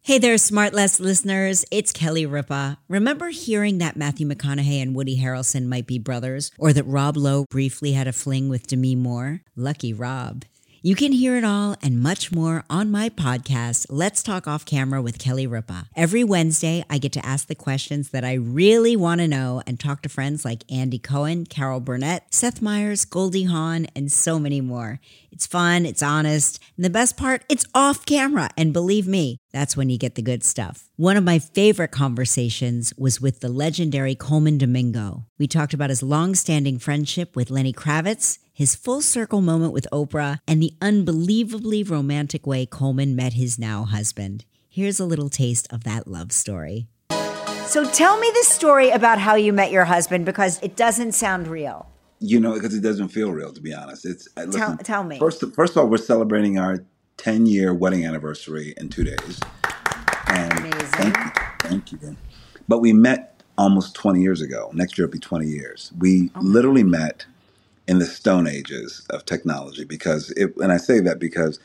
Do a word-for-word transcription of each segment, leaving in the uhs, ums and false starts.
Hey there, Smartless listeners. It's Kelly Ripa. Remember hearing that Matthew McConaughey and Woody Harrelson might be brothers, or that Rob Lowe briefly had a fling with Demi Moore? Lucky Rob. You can hear it all and much more on my podcast, Let's Talk Off Camera with Kelly Ripa. Every Wednesday, I get to ask the questions that I really want to know and talk to friends like Andy Cohen, Carol Burnett, Seth Meyers, Goldie Hawn, and so many more. It's fun, it's honest, and the best part, it's off camera. And believe me, that's when you get the good stuff. One of my favorite conversations was with the legendary Colman Domingo. We talked about his long-standing friendship with Lenny Kravitz, his full circle moment with Oprah, and the unbelievably romantic way Colman met his now husband. Here's a little taste of that love story. So tell me the story about how you met your husband, because it doesn't sound real. You know, because it doesn't feel real, to be honest. It's listen, tell, tell me. First, first of all, we're celebrating our ten-year wedding anniversary in two days. And Amazing. Thank you. Thank you. But we met almost twenty years ago. Next year will be twenty years. We oh literally met in the stone ages of technology, because it, and I say that because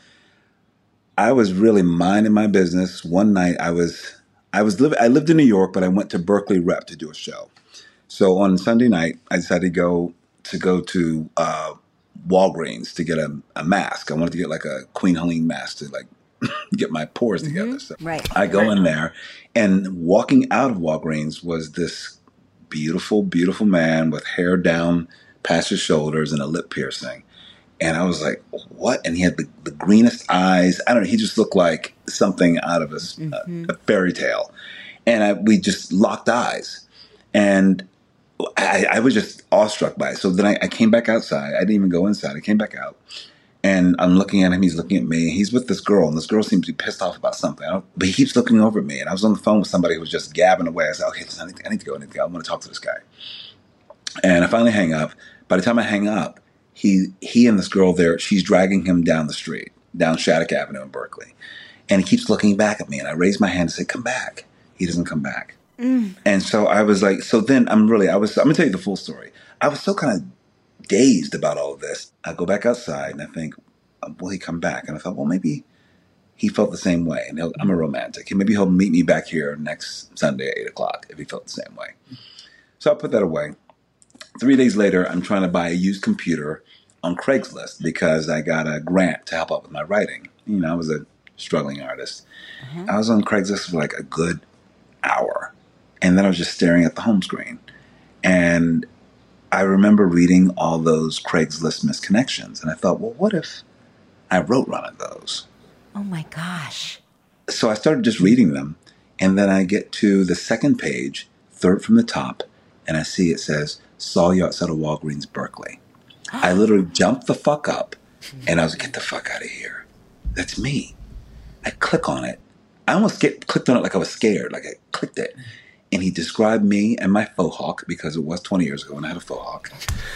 I was really minding my business. One night I was, I was living, I lived in New York, but I went to Berkeley Rep to do a show. So on Sunday night, I decided to go to go to uh, Walgreens to get a, a mask. I wanted to get like a Queen Helene mask to like get my pores mm-hmm. together. So right. I go right. in there, and walking out of Walgreens was this beautiful, beautiful man with hair down past his shoulders and a lip piercing. And I was like, what? And he had the, the greenest eyes. I don't know. He just looked like something out of a, mm-hmm. a, a fairy tale. And I, we just locked eyes. And I, I was just awestruck by it. So then I, I came back outside. I didn't even go inside. I came back out. And I'm looking at him. He's looking at me. He's with this girl. And this girl seems to be pissed off about something. I don't, but he keeps looking over at me. And I was on the phone with somebody who was just gabbing away. I said, okay, listen, I need to, I need to go. I need to go. I want to talk to this guy. And I finally hang up. By the time I hang up, he he and this girl there, she's dragging him down the street, down Shattuck Avenue in Berkeley. And he keeps looking back at me. And I raise my hand and say, come back. He doesn't come back. Mm. And so I was like, so then I'm really, I was, I'm going to tell you the full story. I was so kind of dazed about all of this. I go back outside and I think, will he come back? And I thought, well, maybe he felt the same way. And he'll, I'm a romantic. And maybe he'll meet me back here next Sunday at eight o'clock if he felt the same way. So I put that away. Three days later, I'm trying to buy a used computer on Craigslist because I got a grant to help out with my writing. You know, I was a struggling artist. Uh-huh. I was on Craigslist for like a good hour. And then I was just staring at the home screen. And I remember reading all those Craigslist misconnections. And I thought, well, what if I wrote one of those? Oh, my gosh. So I started just reading them. And then I get to the second page, third from the top, and I see it says, saw you outside of Walgreens, Berkeley. I literally jumped the fuck up. And I was like, get the fuck out of here. That's me. I click on it. I almost get, clicked on it like I was scared. Like I clicked it. And he described me and my faux hawk, because it was twenty years ago when I had a faux hawk.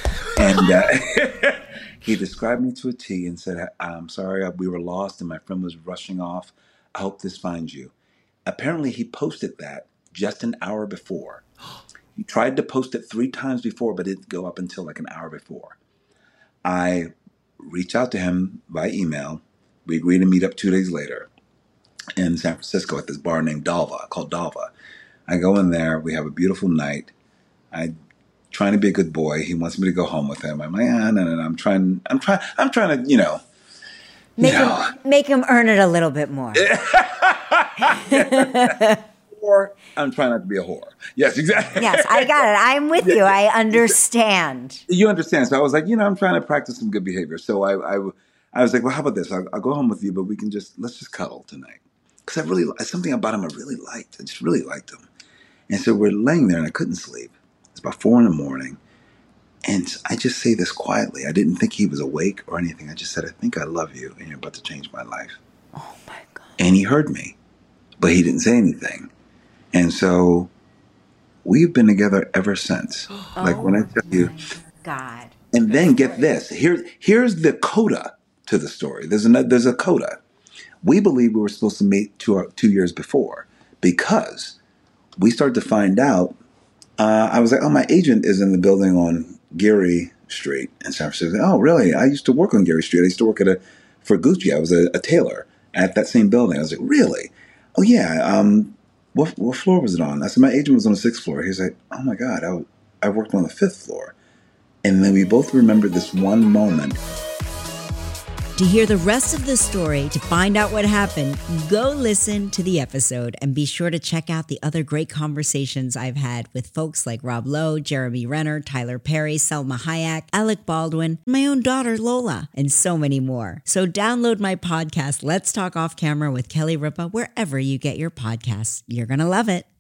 And uh, he described me to a T and said, I'm sorry, we were lost and my friend was rushing off. I hope this finds you. Apparently he posted that just an hour before. He tried to post it three times before, but it didn't go up until like an hour before. I reached out to him by email. We agreed to meet up two days later in San Francisco at this bar named Dalva, called Dalva. I go in there. We have a beautiful night. I'm trying to be a good boy. He wants me to go home with him. I'm like, ah, no, no, no. I'm trying. I'm trying. I'm trying to, you know, make you him know. make him earn it a little bit more. Or I'm trying not to be a whore. Yes, exactly. Yes, I got it. I'm with you. I understand. You understand. So I was like, you know, I'm trying to practice some good behavior. So I, I, I was like, well, how about this? I'll, I'll go home with you, but we can just let's just cuddle tonight. Because I really, something about him I really liked. I just really liked him. And so we're laying there and I couldn't sleep. It's about four in the morning. And I just say this quietly. I didn't think he was awake or anything. I just said, I think I love you and you're about to change my life. Oh my God. And he heard me, but he didn't say anything. And so we've been together ever since. Oh, like when I tell you. God. And then get this. Here, here's the coda to the story. There's, another, there's a coda. We believe we were supposed to meet two, two years before because we started to find out. Uh, I was like, oh, my agent is in the building on Geary Street in San Francisco. Oh, really? I used to work on Geary Street. I used to work at a for Gucci. I was a, a tailor at that same building. I was like, really? oh yeah, um, what what floor was it on? I said my agent was on the sixth floor. He's like, oh my god, I I worked on the fifth floor, and then we both remembered this one moment. To hear the rest of the story, to find out what happened, go listen to the episode and be sure to check out the other great conversations I've had with folks like Rob Lowe, Jeremy Renner, Tyler Perry, Selma Hayek, Alec Baldwin, my own daughter Lola, and so many more. So download my podcast, Let's Talk Off Camera with Kelly Ripa, wherever you get your podcasts. You're going to love it.